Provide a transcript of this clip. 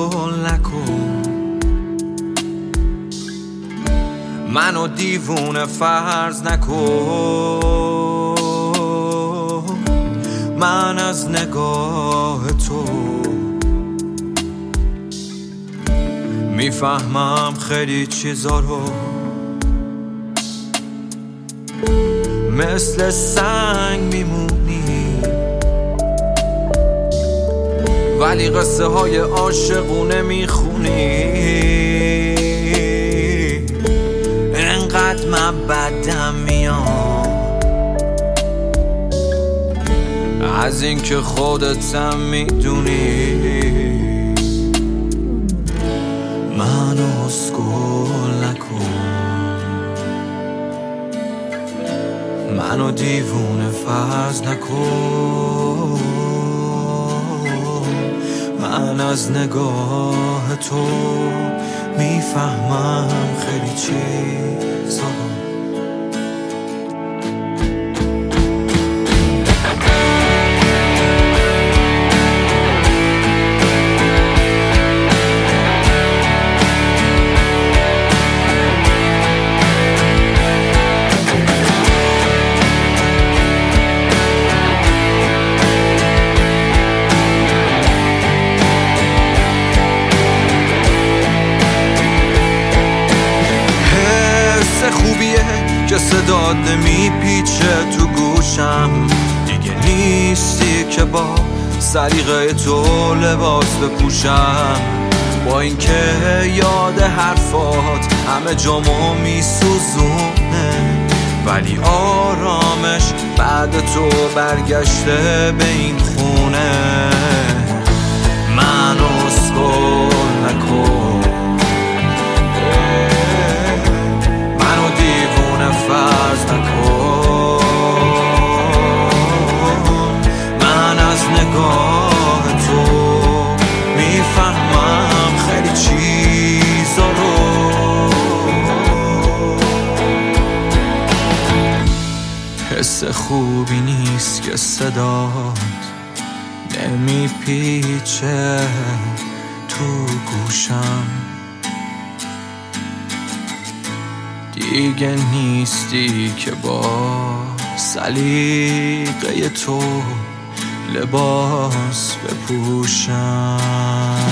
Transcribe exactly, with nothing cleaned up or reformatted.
اسکول نکن، منو دیوونه فرض نکن. من از نگاه تو میفهمم خیلی چیزا رو، مثل سنگ میمونی، ولی قصه های عاشقونه میخونی. انقدر من بدم میاد از اینکه خودتم میدونی. منو اسکول نکن، منو دیوونه فرض نکن. من از نگاه تو میفهمم خیلی چیزا. خوبیه که صدات نمیپیچه تو گوشم، دیگه نیستی که با سلیقه تو لباس بپوشم. با اینکه یاد حرفات همه جامو میسوزونه، ولی آرامش بعد تو برگشته به این خونه. منو اسکول نکن، فرض نکن. من از نگاه تو میفهمم خیلی چیزا رو. حس خوبی نیست که صدات نمیپیچه تو گوشم، دیگه نیستی که با سلیقه تو لباس بپوشم.